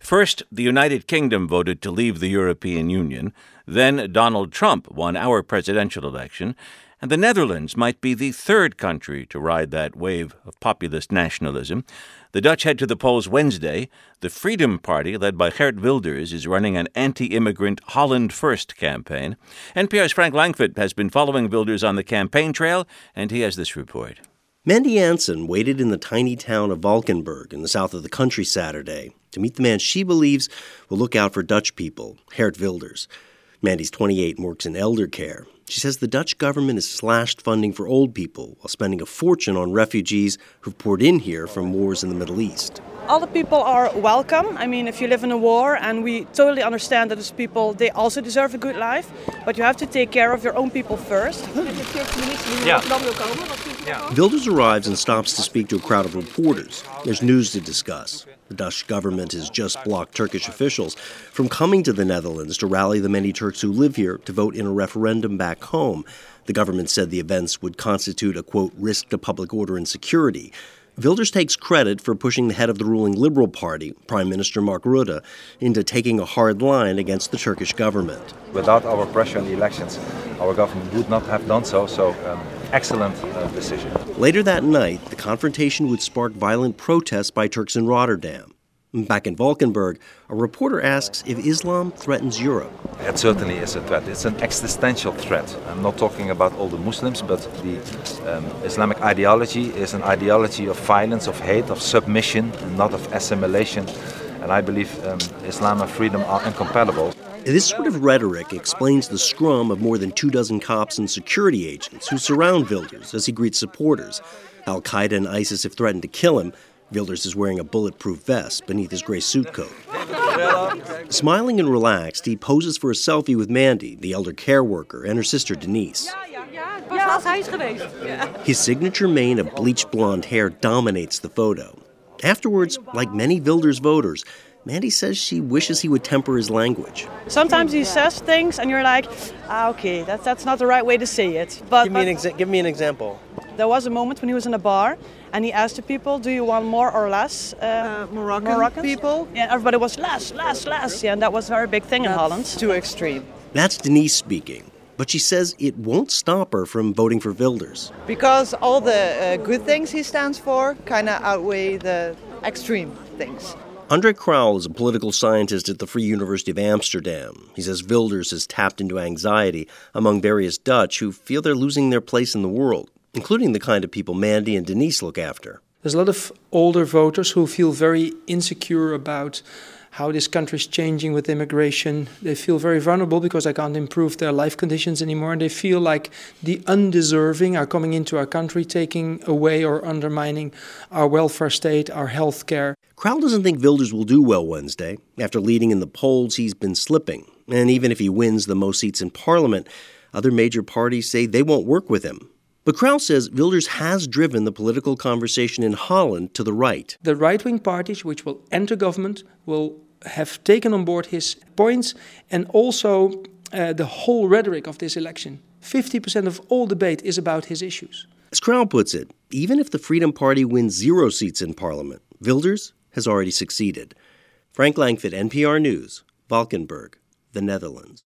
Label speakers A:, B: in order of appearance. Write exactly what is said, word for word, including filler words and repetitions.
A: First, the United Kingdom voted to leave the European Union. Then Donald Trump won our presidential election. And the Netherlands might be the third country to ride that wave of populist nationalism. The Dutch head to the polls Wednesday. The Freedom Party, led by Geert Wilders, is running an anti-immigrant Holland First campaign. N P R's Frank Langfitt has been following Wilders on the campaign trail, and he has this report.
B: Mandy Anson waited in the tiny town of Valkenburg in the south of the country Saturday to meet the man she believes will look out for Dutch people, Geert Wilders. Mandy's twenty-eight and works in elder care. She says the Dutch government has slashed funding for old people while spending a fortune on refugees who've poured in here from wars in the Middle East.
C: All the people are welcome. I mean, if you live in a war, and we totally understand that those people, they also deserve a good life. But you have to take care of your own people first.
B: Yeah. Yeah. Wilders arrives and stops to speak to a crowd of reporters. There's news to discuss. The Dutch government has just blocked Turkish officials from coming to the Netherlands to rally the many Turks who live here to vote in a referendum back home. The government said the events would constitute a, quote, risk to public order and security. Wilders takes credit for pushing the head of the ruling Liberal Party, Prime Minister Mark Rutte, into taking a hard line against the Turkish government.
D: Without our pressure in the elections, our government would not have done so, so um, excellent uh, decision.
B: Later that night, the confrontation would spark violent protests by Turks in Rotterdam. Back in Valkenburg, a reporter asks if Islam threatens Europe.
D: It certainly is a threat. It's an existential threat. I'm not talking about all the Muslims, but the um, Islamic ideology is an ideology of violence, of hate, of submission, and not of assimilation. And I believe um, Islam and freedom are incompatible.
B: This sort of rhetoric explains the scrum of more than two dozen cops and security agents who surround Wilders as he greets supporters. Al-Qaeda and ISIS have threatened to kill him. Wilders is wearing a bulletproof vest beneath his gray suit coat. Smiling and relaxed, he poses for a selfie with Mandy, the elder care worker, and her sister Denise. His signature mane of bleached blonde hair dominates the photo. Afterwards, like many Wilders voters, Mandy says she wishes he would temper his language.
C: Sometimes he says things and you're like, ah, okay, that's, that's not the right way to say it. But,
B: give, me an exa- give me an example.
C: There was a moment when he was in a bar and he asked the people, do you want more or less uh,
E: uh, Moroccan
C: Moroccans?
E: people?
C: Yeah, everybody was less, less, less. Yeah, and that was a very big thing
E: that's
C: in Holland.
E: Too extreme.
B: That's Denise speaking. But she says it won't stop her from voting for Wilders.
E: Because all the uh, good things he stands for kind of outweigh the extreme things.
B: André Krauwel is a political scientist at the Free University of Amsterdam. He says Wilders has tapped into anxiety among various Dutch who feel they're losing their place in the world, including the kind of people Mandy and Denise look after.
F: There's a lot of older voters who feel very insecure about how this country is changing with immigration. They feel very vulnerable because they can't improve their life conditions anymore. And they feel like the undeserving are coming into our country, taking away or undermining our welfare state, our health care.
B: Krauwel doesn't think Wilders will do well Wednesday. After leading in the polls, he's been slipping. And even if he wins the most seats in Parliament, other major parties say they won't work with him. But Krauwel says Wilders has driven the political conversation in Holland to the right.
F: The right-wing parties, which will enter government, will have taken on board his points and also uh, the whole rhetoric of this election. fifty percent of all debate is about his issues.
B: As Krauwel puts it, even if the Freedom Party wins zero seats in Parliament, Wilders has already succeeded. Frank Langfitt, N P R News, Valkenburg, the Netherlands.